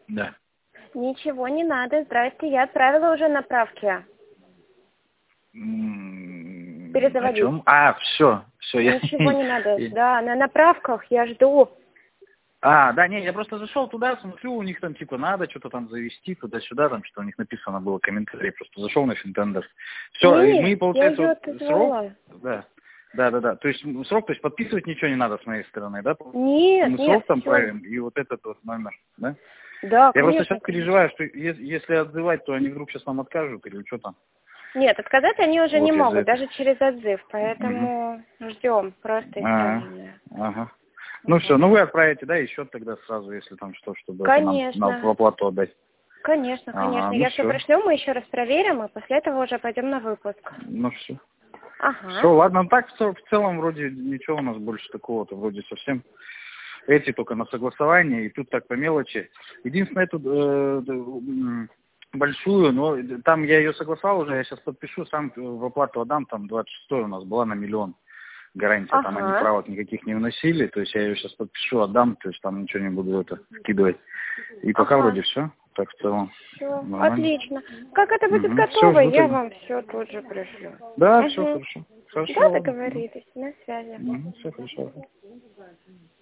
Да. Ничего не надо. Здрасте, я отправила уже направки. О чем? А, все. Ничего не надо. Да, на направках я жду. Да, не, я просто зашел туда, смотрю, у них там типа надо что-то там завести туда-сюда, там что у них написано было, комментарий, просто зашел на Финтендер. Все, и мы, получается, я вот, ее срок, да, то есть срок, то есть подписывать ничего не надо с моей стороны, да? Нет, Мы срок там всё. правим, и вот этот вот номер, да? Да, Я конечно. просто сейчас переживаю, что если отзывать, то они вдруг сейчас нам откажут или что там. Нет, отказать они уже Вот не из-за могут, этого. даже через отзыв, поэтому ждем просто исполнения. Ага. Ну все, ну вы отправите, да, и счет тогда сразу, если там что, чтобы это нам Конечно. в оплату отдать. Конечно. Ну Я все все. пришлю, мы еще раз проверим, и после этого уже пойдем на выпуск. Ну все. Ага. Все, ладно, ну так в целом вроде ничего у нас больше такого-то, вроде совсем эти только на согласование, и тут так по мелочи. Единственное, эту большую, но там я ее согласовал уже, я сейчас подпишу, сам в оплату отдам, там 26-й у нас была на 1 миллион гарантия, там они правок никаких не вносили, то есть я ее сейчас подпишу, отдам, то есть там ничего не буду скидывать. И пока вроде все, так в целом. Все, Нормально. отлично. Как это будет готово, я вам все тут же пришлю. Да, все хорошо. Да, договорились, на связи. Все хорошо.